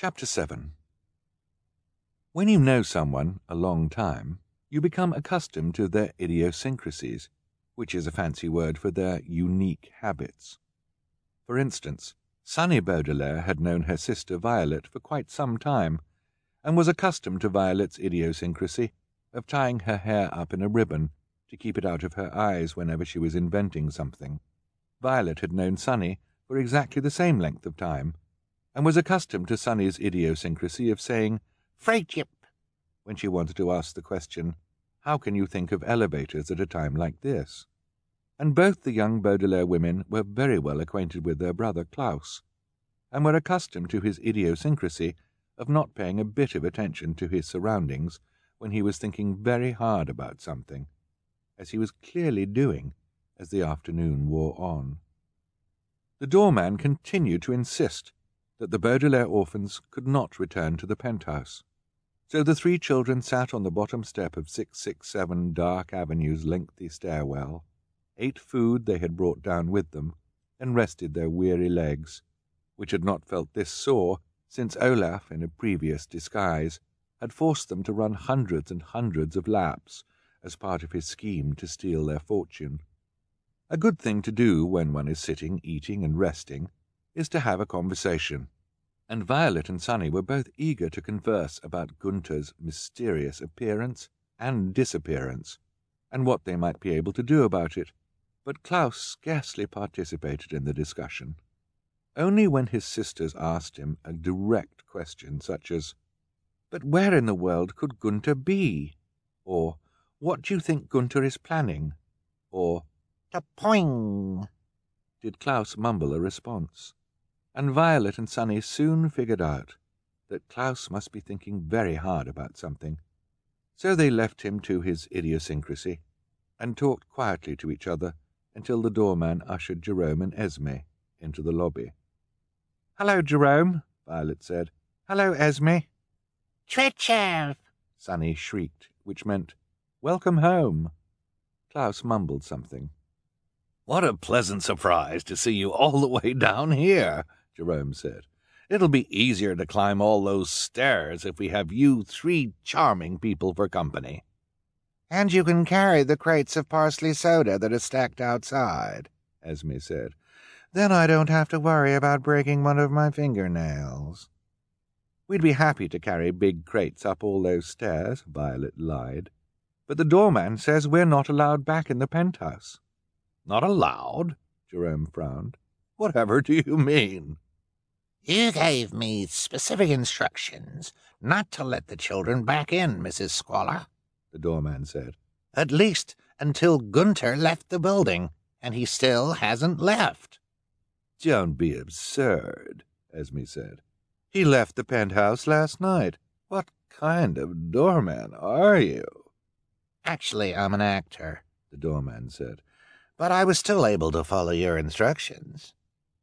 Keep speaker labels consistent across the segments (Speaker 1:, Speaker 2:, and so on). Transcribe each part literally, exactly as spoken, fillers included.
Speaker 1: Chapter seven. When you know someone a long time, you become accustomed to their idiosyncrasies, which is a fancy word for their unique habits. For instance, Sunny Baudelaire had known her sister Violet for quite some time, and was accustomed to Violet's idiosyncrasy of tying her hair up in a ribbon to keep it out of her eyes whenever she was inventing something. Violet had known Sunny for exactly the same length of time, and was accustomed to Sunny's idiosyncrasy of saying "Friendship" when she wanted to ask the question, "How can you think of elevators at a time like this?" And both the young Baudelaire women were very well acquainted with their brother Klaus, and were accustomed to his idiosyncrasy of not paying a bit of attention to his surroundings when he was thinking very hard about something, as he was clearly doing as the afternoon wore on. The doorman continued to insist that the Baudelaire orphans could not return to the penthouse, so the three children sat on the bottom step of six six seven Dark Avenue's lengthy stairwell, ate food they had brought down with them, and rested their weary legs, which had not felt this sore since Olaf, in a previous disguise, had forced them to run hundreds and hundreds of laps as part of his scheme to steal their fortune. A good thing to do when one is sitting, eating, and resting is to have a conversation, and Violet and Sunny were both eager to converse about Gunther's mysterious appearance and disappearance, and what they might be able to do about it, but Klaus scarcely participated in the discussion. Only when his sisters asked him a direct question such as, "But where in the world could Gunther be?" or "What do you think Gunther is planning?" or "Tapoing," did Klaus mumble a response. And Violet and Sunny soon figured out that Klaus must be thinking very hard about something, so they left him to his idiosyncrasy, and talked quietly to each other until the doorman ushered Jerome and Esme into the lobby. "Hello, Jerome," Violet said. "Hello, Esme."
Speaker 2: "Tritchev!"
Speaker 1: Sunny shrieked, which meant, "Welcome home." Klaus mumbled something.
Speaker 3: "What a pleasant surprise to see you all the way down here," Jerome said. "It'll be easier to climb all those stairs if we have you three charming people for company."
Speaker 2: "And you can carry the crates of parsley soda that are stacked outside," Esme said. "Then I don't have to worry about breaking one of my fingernails."
Speaker 1: "We'd be happy to carry big crates up all those stairs," Violet lied. "But the doorman says we're not allowed back in the penthouse."
Speaker 3: "Not allowed?" Jerome frowned. "Whatever do you mean?"
Speaker 2: "You gave me specific instructions not to let the children back in, Missus Squalor," the doorman said. "At least until Gunther left the building, and he still hasn't left."
Speaker 1: "Don't be absurd," Esme said. "He left the penthouse last night. What kind of doorman are you?"
Speaker 2: "Actually, I'm an actor," the doorman said. "But I was still able to follow your instructions."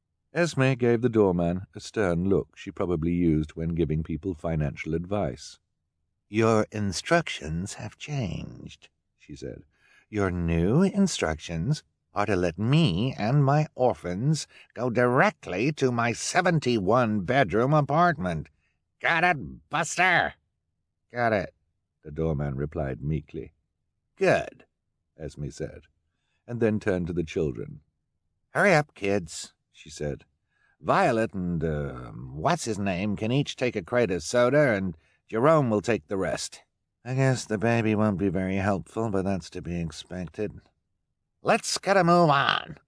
Speaker 1: Esme gave the doorman a stern look she probably used when giving people financial advice.
Speaker 2: "Your instructions have changed," she said. "Your new instructions are to let me and my orphans go directly to my seventy-one bedroom apartment. Got it, Buster?" "Got it," the doorman replied meekly.
Speaker 1: "Good," Esme said, and then turned to the children.
Speaker 2: "Hurry up, kids," she said. "Violet and, uh, what's-his-name can each take a crate of soda, and Jerome will take the rest. I guess the baby won't be very helpful, but that's to be expected. Let's get a move on."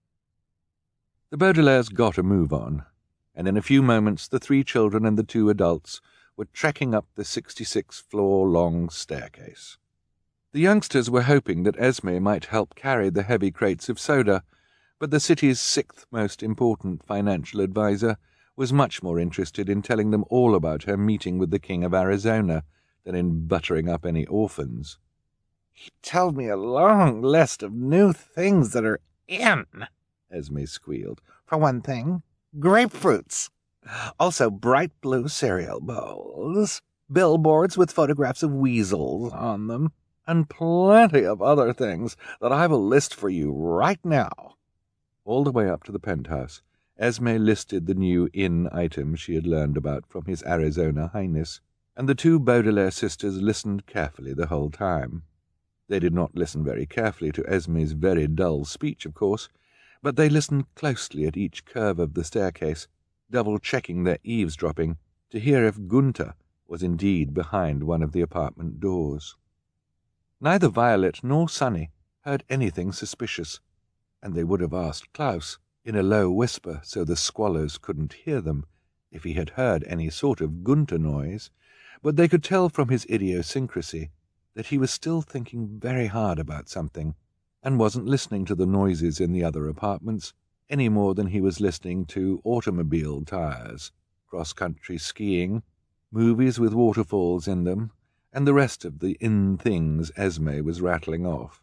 Speaker 1: The Baudelaires got a move on, and in a few moments the three children and the two adults were trekking up the sixty-six floor long staircase. The youngsters were hoping that Esme might help carry the heavy crates of soda, but the city's sixth most important financial adviser was much more interested in telling them all about her meeting with the King of Arizona than in buttering up any orphans.
Speaker 2: "He told me a long list of new things that are in," Esme squealed. "For one thing, grapefruits. Also bright blue cereal bowls, billboards with photographs of weasels on them, and plenty of other things that I've a list for you right now."
Speaker 1: All the way up to the penthouse, Esme listed the new inn items she had learned about from His Arizona Highness, and the two Baudelaire sisters listened carefully the whole time. They did not listen very carefully to Esme's very dull speech, of course, but they listened closely at each curve of the staircase, double-checking their eavesdropping to hear if Gunther was indeed behind one of the apartment doors. Neither Violet nor Sunny heard anything suspicious, and they would have asked Klaus, in a low whisper so the Squallers couldn't hear them, if he had heard any sort of Gunther noise, but they could tell from his idiosyncrasy that he was still thinking very hard about something, and wasn't listening to the noises in the other apartments any more than he was listening to automobile tires, cross-country skiing, movies with waterfalls in them, and the rest of the in things Esme was rattling off.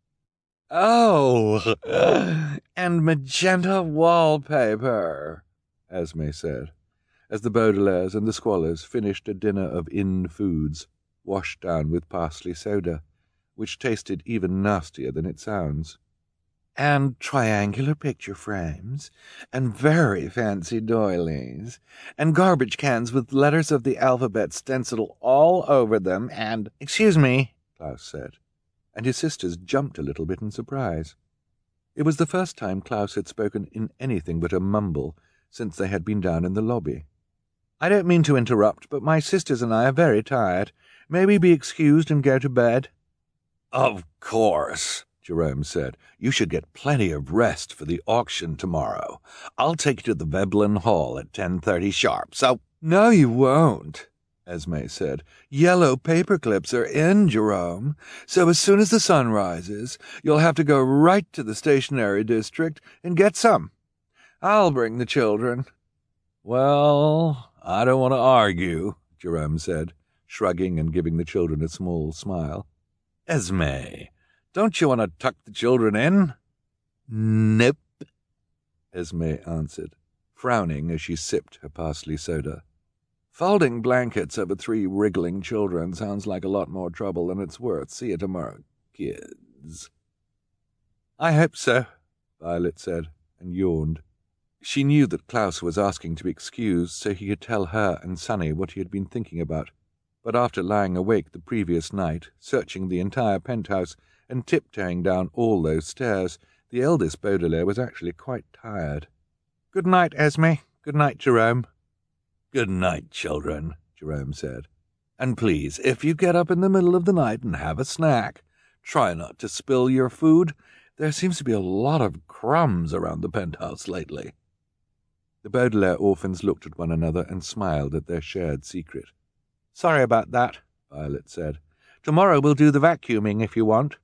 Speaker 3: "Oh, and magenta wallpaper," Esme said,
Speaker 1: as the Baudelaires and the Squallers finished a dinner of inn foods, washed down with parsley soda, which tasted even nastier than it sounds.
Speaker 2: "And triangular picture frames, and very fancy doilies, and garbage cans with letters of the alphabet stenciled all over them, and—"
Speaker 1: "Excuse me," Klaus said, and his sisters jumped a little bit in surprise. It was the first time Klaus had spoken in anything but a mumble since they had been down in the lobby. "I don't mean to interrupt, but my sisters and I are very tired. May we be excused and go to bed?"
Speaker 3: "Of course," Jerome said. "You should get plenty of rest for the auction tomorrow. I'll take you to the Veblen Hall at ten thirty sharp, so—"
Speaker 1: "No, you won't," Esme said. "Yellow paper clips are in, Jerome, so as soon as the sun rises, you'll have to go right to the stationery district and get some. I'll bring the children."
Speaker 3: "Well, I don't want to argue," Jerome said, shrugging and giving the children a small smile. "Esme, don't you want to tuck the children in?"
Speaker 1: "Nope," Esme answered, frowning as she sipped her parsley soda. "Folding blankets over three wriggling children sounds like a lot more trouble than it's worth. See you tomorrow, kids." "I hope so," Violet said, and yawned. She knew that Klaus was asking to be excused so he could tell her and Sunny what he had been thinking about, but after lying awake the previous night, searching the entire penthouse and tiptoeing down all those stairs, the eldest Baudelaire was actually quite tired. "Good night, Esme. Good night, Jerome."
Speaker 3: "Good night, children," Jerome said. "And please, if you get up in the middle of the night and have a snack, try not to spill your food. There seems to be a lot of crumbs around the penthouse lately."
Speaker 1: The Baudelaire orphans looked at one another and smiled at their shared secret. "Sorry about that," Violet said. "Tomorrow we'll do the vacuuming if you want."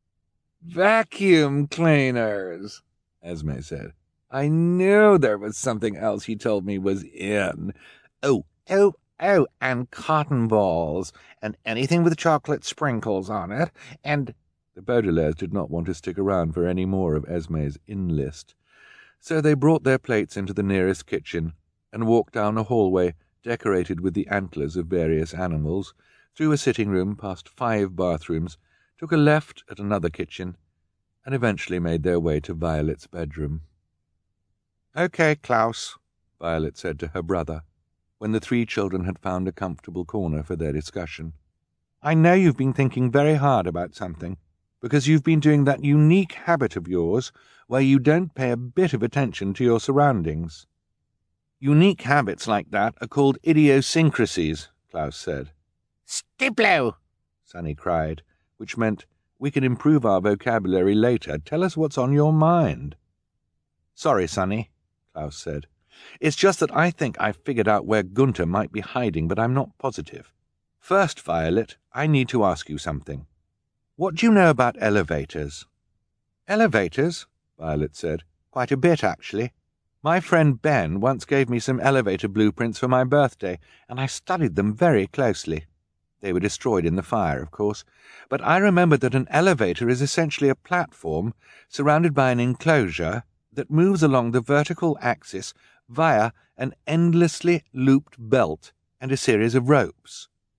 Speaker 2: "Vacuum cleaners," Esme said. "I knew there was something else he told me was in. Oh, oh, oh, and cotton balls, and anything with chocolate sprinkles on it, and—"
Speaker 1: The Baudelaires did not want to stick around for any more of Esme's in-list, so they brought their plates into the nearest kitchen and walked down a hallway decorated with the antlers of various animals, through a sitting room, past five bathrooms, took a left at another kitchen, and eventually made their way to Violet's bedroom. "Okay, Klaus," Violet said to her brother, when the three children had found a comfortable corner for their discussion. "I know you've been thinking very hard about something, because you've been doing that unique habit of yours where you don't pay a bit of attention to your surroundings." "Unique habits like that are called idiosyncrasies," Klaus said.
Speaker 2: "Stiplo!"
Speaker 1: Sunny cried, which meant, "We can improve our vocabulary later. Tell us what's on your mind." "Sorry, Sunny," Klaus said. "It's just that I think I've figured out where Gunther might be hiding, but I'm not positive. First, Violet, I need to ask you something. What do you know about elevators?" "Elevators?" Violet said. "Quite a bit, actually. My friend Ben once gave me some elevator blueprints for my birthday, and I studied them very closely. They were destroyed in the fire, of course, but I remember that an elevator is essentially a platform surrounded by an enclosure that moves along the vertical axis via an endlessly looped belt and a series of ropes.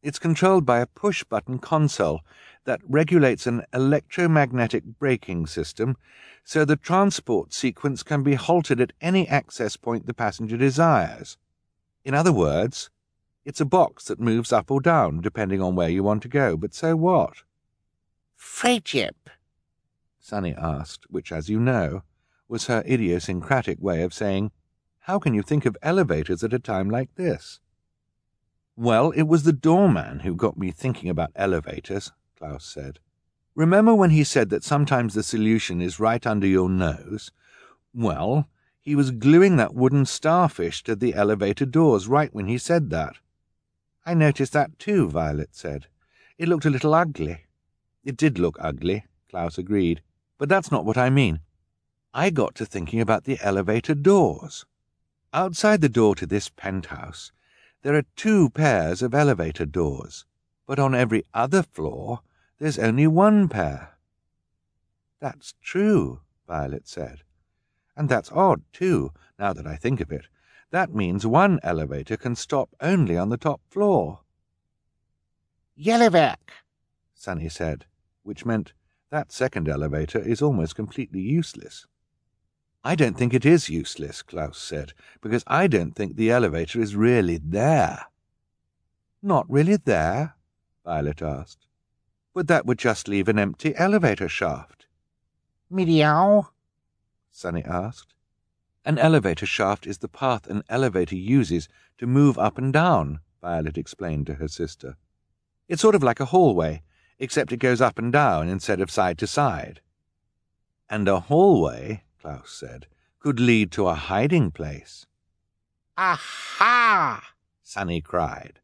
Speaker 1: It's controlled by a push-button console that regulates an electromagnetic braking system so the transport sequence can be halted at any access point the passenger desires. In other words, it's a box that moves up or down depending on where you want to go, but so what?
Speaker 2: Freight ship?
Speaker 1: Sunny asked, which, as you know, was her idiosyncratic way of saying, how can you think of elevators at a time like this? Well, it was the doorman who got me thinking about elevators, Klaus said. Remember when he said that sometimes the solution is right under your nose? Well, he was gluing that wooden starfish to the elevator doors right when he said that. I noticed that too, Violet said. It looked a little ugly. It did look ugly, Klaus agreed, but that's not what I mean. I got to thinking about the elevator doors. Outside the door to this penthouse, there are two pairs of elevator doors, but on every other floor there's only one pair. That's true, Violet said. And that's odd, too, now that I think of it. That means one elevator can stop only on the top floor.
Speaker 2: Yellowback,
Speaker 1: Sunny said, which meant that second elevator is almost completely useless. I don't think it is useless, Klaus said, because I don't think the elevator is really there. Not really there? Violet asked. But that would just leave an empty elevator shaft.
Speaker 2: Meow?
Speaker 1: Sunny asked. An elevator shaft is the path an elevator uses to move up and down, Violet explained to her sister. It's sort of like a hallway, except it goes up and down instead of side to side. And a hallway, Klaus said, could lead to a hiding place.
Speaker 2: Aha!
Speaker 1: Sunny cried.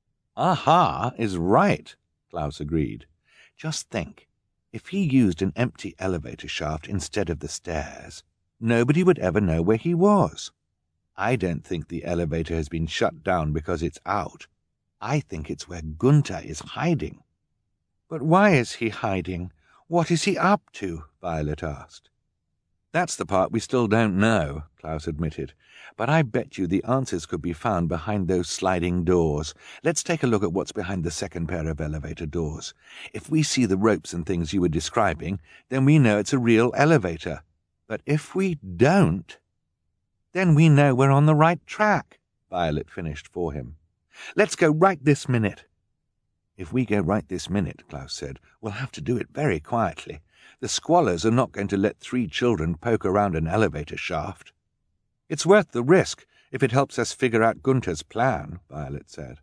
Speaker 1: Aha is right, Klaus agreed. Just think, if he used an empty elevator shaft instead of the stairs, nobody would ever know where he was. I don't think the elevator has been shut down because it's out. I think it's where Gunther is hiding. But why is he hiding? What is he up to? Violet asked. That's the part we still don't know, Klaus admitted, but I bet you the answers could be found behind those sliding doors. Let's take a look at what's behind the second pair of elevator doors. If we see the ropes and things you were describing, then we know it's a real elevator. But if we don't, then we know we're on the right track, Violet finished for him. Let's go right this minute. If we go right this minute, Klaus said, we'll have to do it very quietly. The squalors are not going to let three children poke around an elevator shaft. It's worth the risk if it helps us figure out Gunther's plan, Violet said.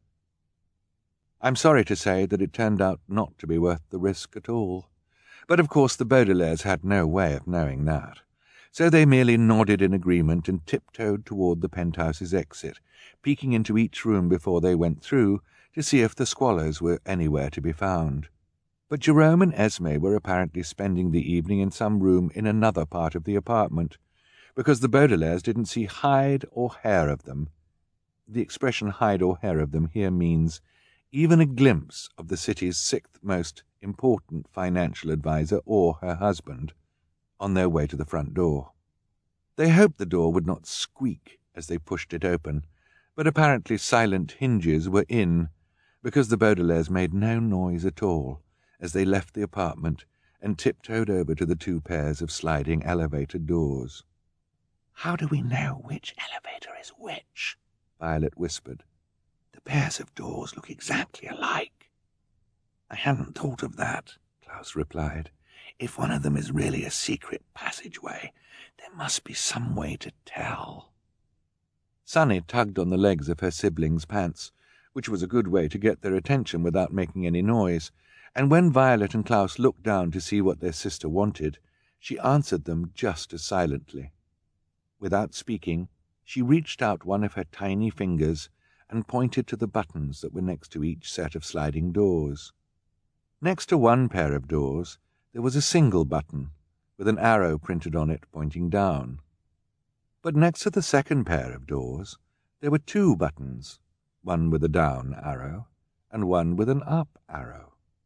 Speaker 1: I'm sorry to say that it turned out not to be worth the risk at all. But of course the Baudelaires had no way of knowing that. So they merely nodded in agreement and tiptoed toward the penthouse's exit, peeking into each room before they went through to see if the squalors were anywhere to be found. But Jerome and Esme were apparently spending the evening in some room in another part of the apartment, because the Baudelaires didn't see hide or hair of them. The expression hide or hair of them here means even a glimpse of the city's sixth most important financial adviser or her husband on their way to the front door. They hoped the door would not squeak as they pushed it open, but apparently silent hinges were in, because the Baudelaires made no noise at all as they left the apartment and tiptoed over to the two pairs of sliding elevator doors.
Speaker 2: How do we know which elevator is which?
Speaker 1: Violet whispered.
Speaker 2: The pairs of doors look exactly alike.
Speaker 1: I hadn't thought of that, Klaus replied.
Speaker 2: If one of them is really a secret passageway, there must be some way to tell.
Speaker 1: Sunny tugged on the legs of her siblings' pants, which was a good way to get their attention without making any noise, and when Violet and Klaus looked down to see what their sister wanted, she answered them just as silently. Without speaking, she reached out one of her tiny fingers and pointed to the buttons that were next to each set of sliding doors. Next to one pair of doors, there was a single button, with an arrow printed on it pointing down. But next to the second pair of doors, there were two buttons, one with a down arrow and one with an up arrow.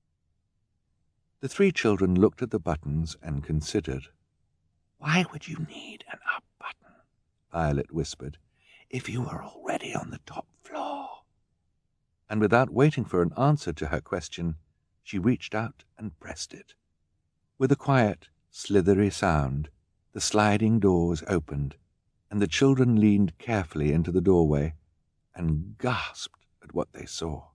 Speaker 1: The three children looked at the buttons and considered.
Speaker 2: Why would you need an up button,
Speaker 1: Violet whispered,
Speaker 2: if you were already on the top floor?
Speaker 1: and without waiting for an answer to her question, she reached out and pressed it. With a quiet, slithery sound, the sliding doors opened, and the children leaned carefully into the doorway and gasped at what they saw.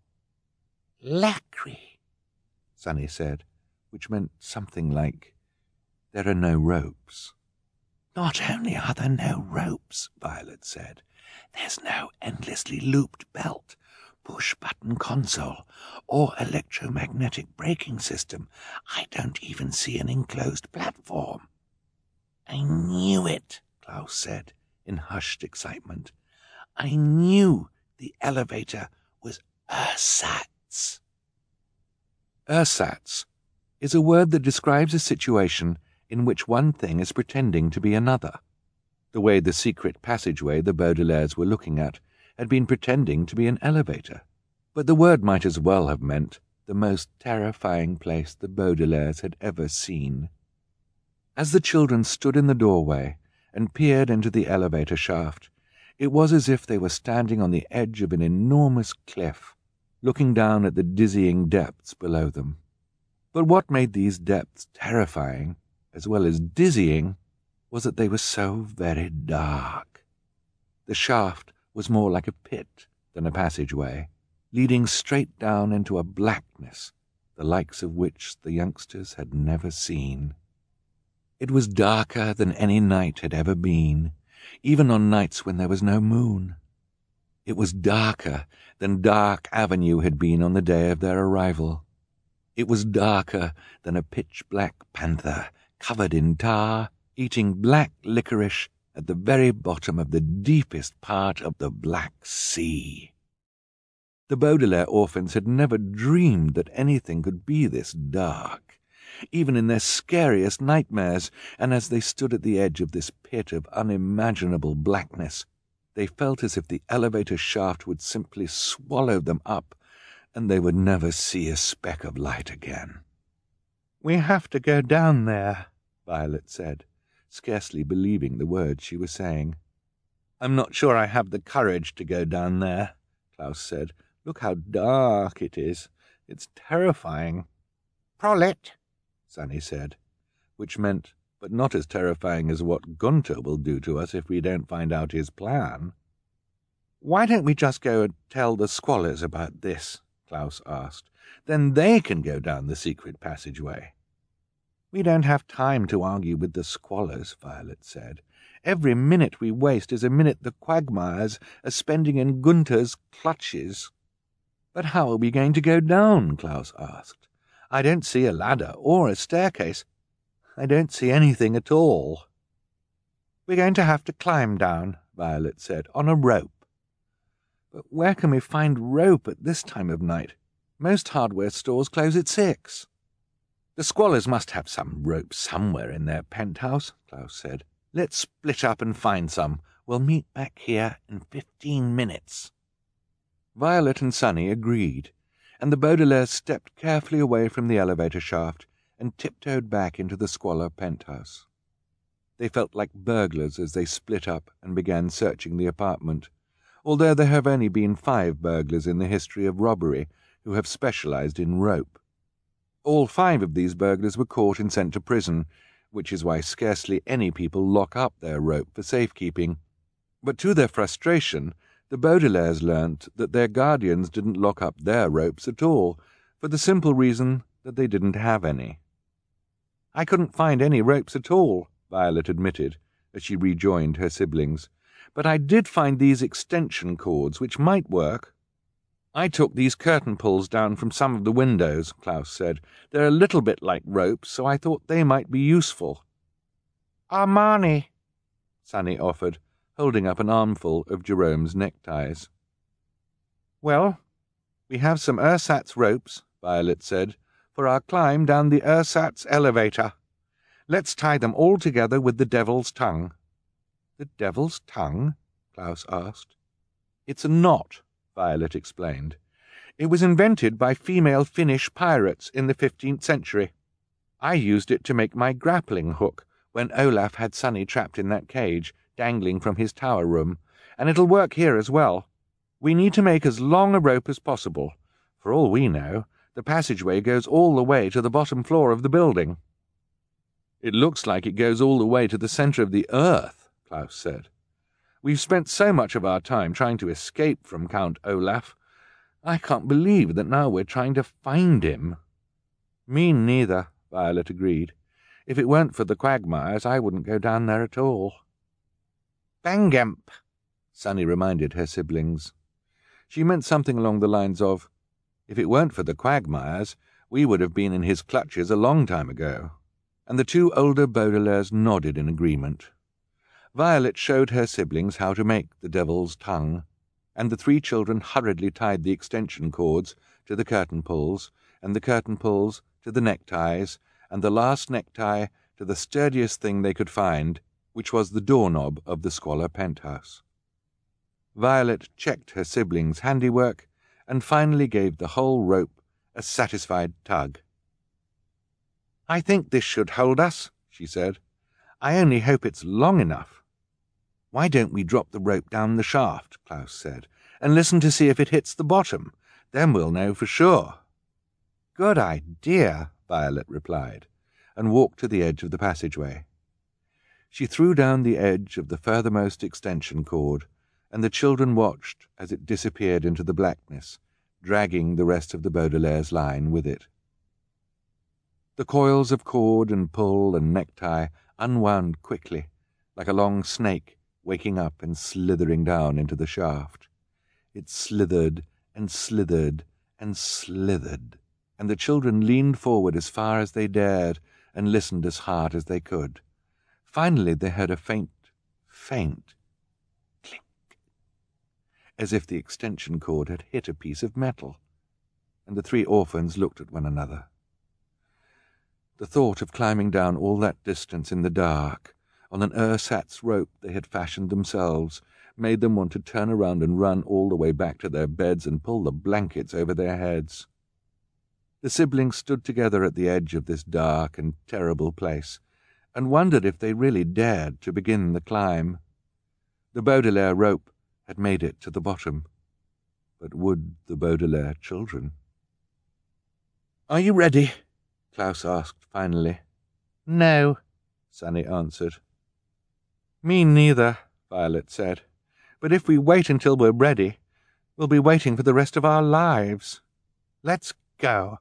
Speaker 2: "Lacry,"
Speaker 1: Sunny said, which meant something like, "There are no ropes."
Speaker 2: "Not only are there no ropes," Violet said, "there's no endlessly looped belt, push-button console, or electromagnetic braking system. I don't even see an enclosed platform." "I knew it," Klaus said, in hushed excitement. "I knew the elevator was ersatz."
Speaker 1: Ersatz is a word that describes a situation in which one thing is pretending to be another. The way the secret passageway the Baudelaires were looking at had been pretending to be an elevator, but the word might as well have meant the most terrifying place the Baudelaires had ever seen. As the children stood in the doorway and peered into the elevator shaft, it was as if they were standing on the edge of an enormous cliff, looking down at the dizzying depths below them. But what made these depths terrifying, as well as dizzying, was that they were so very dark. The shaft was more like a pit than a passageway, leading straight down into a blackness, the likes of which the youngsters had never seen. It was darker than any night had ever been, even on nights when there was no moon. It was darker than Dark Avenue had been on the day of their arrival. It was darker than a pitch-black panther, covered in tar, eating black licorice at the very bottom of the deepest part of the Black Sea. The Baudelaire orphans had never dreamed that anything could be this dark, even in their scariest nightmares, and as they stood at the edge of this pit of unimaginable blackness, they felt as if the elevator shaft would simply swallow them up, and they would never see a speck of light again. "We have to go down there," Violet said, scarcely believing the words she was saying. "I'm not sure I have the courage to go down there," Klaus said. "Look how dark it is. It's terrifying."
Speaker 2: "Prolet,"
Speaker 1: Sunny said, which meant, but not as terrifying as what Gunther will do to us if we don't find out his plan. "Why don't we just go and tell the Squallers about this?" Klaus asked. "Then they can go down the secret passageway." "We don't have time to argue with the Squallers," Violet said. "Every minute we waste is a minute the Quagmires are spending in Gunther's clutches." "But how are we going to go down?" Klaus asked. "I don't see a ladder or a staircase. I don't see anything at all." "We're going to have to climb down," Violet said, "on a rope." "But where can we find rope at this time of night? Most hardware stores close at six." "The Squallers must have some rope somewhere in their penthouse," Klaus said. "Let's split up and find some. We'll meet back here in fifteen minutes." Violet and Sunny agreed, and the Baudelaires stepped carefully away from the elevator shaft and tiptoed back into the Squalor penthouse. They felt like burglars as they split up and began searching the apartment, although there have only been five burglars in the history of robbery who have specialized in rope. All five of these burglars were caught and sent to prison, which is why scarcely any people lock up their rope for safekeeping. But to their frustration, the Baudelaires learnt that their guardians didn't lock up their ropes at all, for the simple reason that they didn't have any. "I couldn't find any ropes at all," Violet admitted, as she rejoined her siblings. "But I did find these extension cords, which might work." "I took these curtain pulls down from some of the windows," Klaus said. "They're a little bit like ropes, so I thought they might be useful."
Speaker 2: "Armani,"
Speaker 1: Sunny offered, holding up an armful of Jerome's neckties. "Well, we have some ersatz ropes," Violet said, "for our climb down the ersatz elevator. Let's tie them all together with the devil's tongue." "The devil's tongue?" Klaus asked. "It's a knot," Violet explained. "It was invented by female Finnish pirates in the fifteenth century. I used it to make my grappling hook when Olaf had Sunny trapped in that cage, dangling from his tower room, and it'll work here as well. We need to make as long a rope as possible. For all we know, the passageway goes all the way to the bottom floor of the building." "It looks like it goes all the way to the centre of the earth," Klaus said. "We've spent so much of our time trying to escape from Count Olaf. I can't believe that now we're trying to find him." "Me neither," Violet agreed. "If it weren't for the quagmires, I wouldn't go down there at all."
Speaker 2: "Bangamp,"
Speaker 1: Sunny reminded her siblings. She meant something along the lines of, "If it weren't for the quagmires, we would have been in his clutches a long time ago." And the two older Baudelaires nodded in agreement. Violet showed her siblings how to make the devil's tongue, and the three children hurriedly tied the extension cords to the curtain pulls, and the curtain pulls to the neckties, and the last necktie to the sturdiest thing they could find, which was the doorknob of the squalor penthouse. Violet checked her siblings' handiwork, and finally gave the whole rope a satisfied tug. "I think this should hold us," she said. "I only hope it's long enough." "Why don't we drop the rope down the shaft," Klaus said, "and listen to see if it hits the bottom? Then we'll know for sure." "Good idea," Violet replied, and walked to the edge of the passageway. She threw down the edge of the furthermost extension cord, and the children watched as it disappeared into the blackness, dragging the rest of the Baudelaire's line with it. The coils of cord and pull and necktie unwound quickly, like a long snake waking up and slithering down into the shaft. It slithered and slithered and slithered, and the children leaned forward as far as they dared and listened as hard as they could. Finally they heard a faint, faint clink, as if the extension cord had hit a piece of metal, and the three orphans looked at one another. The thought of climbing down all that distance in the dark, on an ersatz rope they had fashioned themselves, made them want to turn around and run all the way back to their beds and pull the blankets over their heads. The siblings stood together at the edge of this dark and terrible place, and wondered if they really dared to begin the climb. The Baudelaire rope had made it to the bottom, but would the Baudelaire children? "Are you ready?" Klaus asked finally.
Speaker 2: "No,"
Speaker 1: Sunny answered. "Me neither," Violet said. "But if we wait until we're ready, we'll be waiting for the rest of our lives.
Speaker 2: Let's go."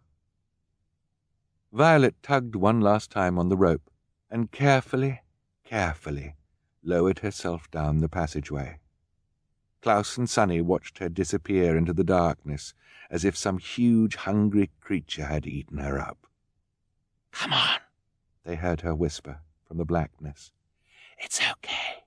Speaker 1: Violet tugged one last time on the rope, and carefully, carefully lowered herself down the passageway. Klaus and Sunny watched her disappear into the darkness as if some huge, hungry creature had eaten her up.
Speaker 2: "Come on,"
Speaker 1: they heard her whisper from the blackness.
Speaker 2: "It's okay."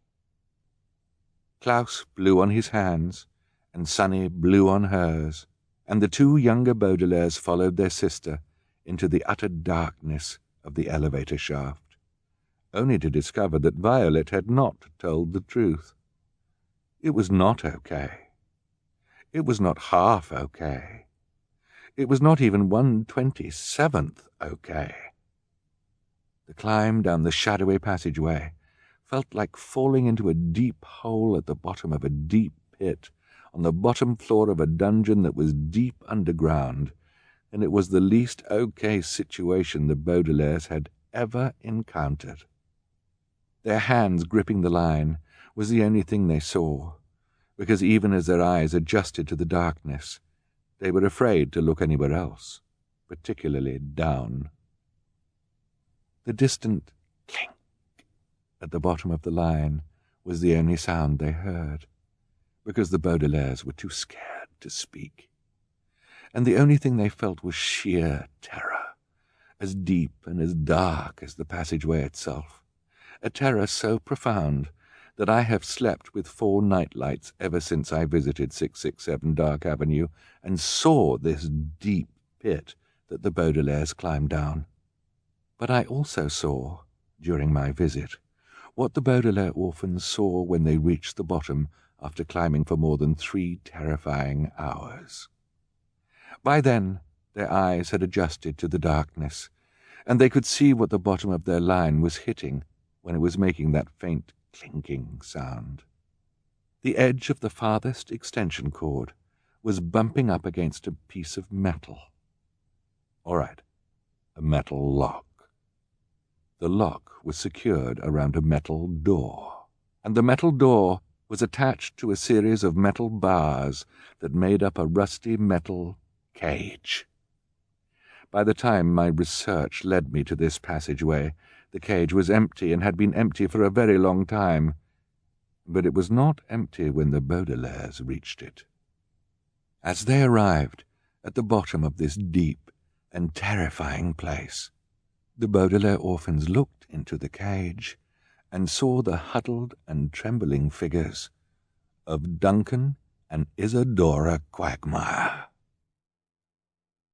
Speaker 1: Klaus blew on his hands, and Sunny blew on hers, and the two younger Baudelaires followed their sister into the utter darkness of the elevator shaft, only to discover that Violet had not told the truth. It was not okay. It was not half okay. It was not even one twenty-seventh okay. The climb down the shadowy passageway felt like falling into a deep hole at the bottom of a deep pit, on the bottom floor of a dungeon that was deep underground, and it was the least okay situation the Baudelaires had ever encountered. Their hands gripping the line was the only thing they saw, because even as their eyes adjusted to the darkness, they were afraid to look anywhere else, particularly down. The distant clink at the bottom of the line was the only sound they heard, because the Baudelaires were too scared to speak. And the only thing they felt was sheer terror, as deep and as dark as the passageway itself, a terror so profound that I have slept with four nightlights ever since I visited six six seven Dark Avenue and saw this deep pit that the Baudelaires climbed down. But I also saw, during my visit, what the Baudelaire orphans saw when they reached the bottom after climbing for more than three terrifying hours. By then, their eyes had adjusted to the darkness, and they could see what the bottom of their line was hitting when it was making that faint clinking sound. The edge of the farthest extension cord was bumping up against a piece of metal. All right, a metal lock. The lock was secured around a metal door, and the metal door was attached to a series of metal bars that made up a rusty metal cage. By the time my research led me to this passageway, the cage was empty and had been empty for a very long time, but it was not empty when the Baudelaires reached it. As they arrived at the bottom of this deep and terrifying place, the Baudelaire orphans looked into the cage and saw the huddled and trembling figures of Duncan and Isadora Quagmire.